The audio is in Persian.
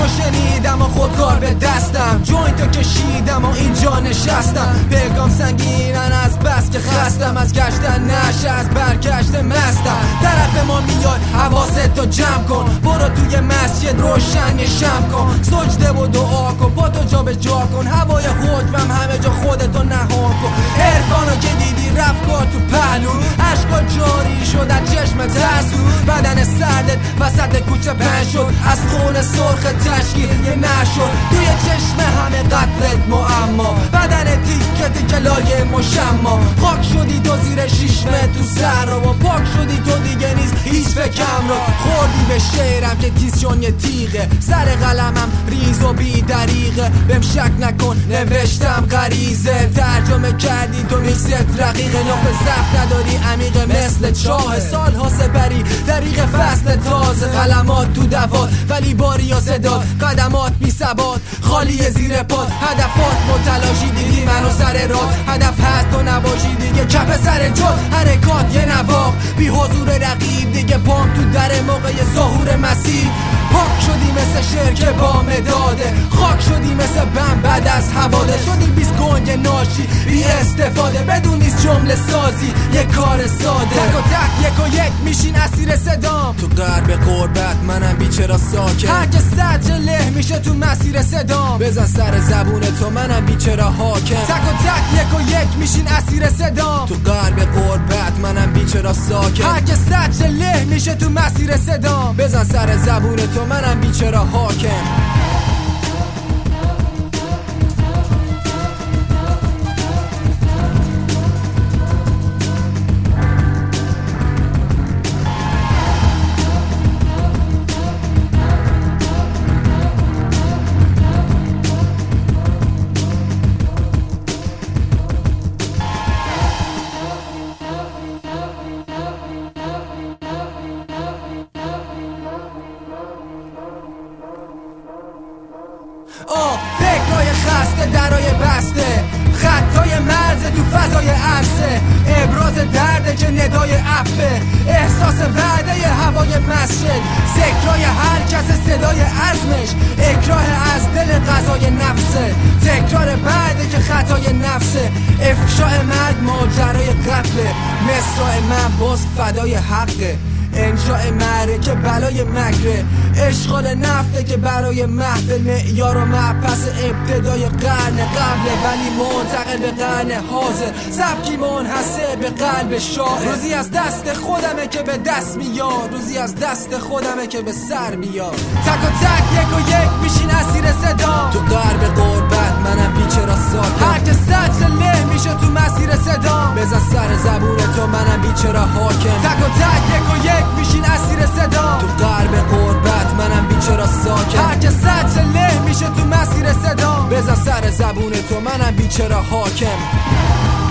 اسمو شنیدم و خودکار به دستم، جوینتو کشیدم و اینجا نشستم. پیغام سنگینن از بس که خستم، از گشتن نشست برگشت مستم. طرف ما میاد حواستو جمع کن، برو توی مسجد روشن شم کن، سجده و دعا کن، با تو جا به جا کن، هوای حکمم همه جا خودتو نهان کن. عرفانو که دیدی رفت کار تو پهلو، عشقا جاری شد از چشم ترسو، بدن سردت وسط کوچه پنج شد، از خون سرخ تشکیل یه نشد. توی چشم همه قتلت معما، بدن تیکه تیکه لایه مشما، خاک شدی تو زیر 6 متر تو سر رو، و پاک شدی تو دیگه نیست هیچ فکرم رو. خوردی به شعرم که تیسیون یه تیغه، سر قلمم ریز و بی دریغه، بهم شک نکن نوشتم غریزه، ترجمه کردی تو میکست رقیقه، نقطه ضعف نداری عمیقه مثل چاه، سالها سپری دریغ فصل تازه، قلمات تو دوات ولی باری یا صدات، قدمات بی ثبات خالی زیر پاد، هدفات متلاشی دیدی منو سر راه، هدف هست تو نباشی دیگه کف سر جاد، حرکات یه نواق بی حضور رقیب، دیگه پام تو در موقع ظهور مسیح، پاک شدی مثل شرک با مداده، خاک شدی مثل بم بعد از حواده، شدی بیست گنگ ناشی بی استفاده، بدون نیست جمله سازی یه کار ساده، تک و تک یک و یک میشین اسیر صدام، تو غرب غربت منم بیچاره ساکت، هر که سجه له میشه تو مسیر صدام، بزن سر زبون تو منم بیچاره حاکم، تک و تک یک و یک میشین اسیر صدام، تو غرب غربت منم بیچاره ساکت، هر که سجه له میشه تو مسیر صدام، بزن سر زبون تو منم بیچاره حاکم. فکرهای خسته درای بسته، خطای مرز تو فضای عرصه، ابراز درده که ندای عفه، احساس وعده هوای مسجد، ذکرای هر کس صدای عزمش، اکراه از دل قضای نفسه، تکرار بعده که خطای نفسه، افشاء مرگ ماجرای قتله، مصرع من باز فدای حقه، انشاء معرکه بلای مکره، اشغال نفته که برای محفل، معیار و مبحث ابتدای قرن قبله ولی منتقل به قرن حاضر، سبکی منحصر به قلب شاعر، روزی از دست خودمه که به دست میاد، روزی از دست خودمه که به سر میاد، تک و تک یک و یک میشین اسیر صدا، تو غرب غربت منم بیچاره ساکت، هر که سجل له میشه تو مسیر صدا، بزن سر زبون تو منم بیچاره حاکم، تک و تک یک و یک میشین اسیر صدا، تو غرب غربت منم بیچاره ساکت، هر که سجل له میشه تو مسیر صدا، بزن سر زبون تو منم بیچاره حاکم.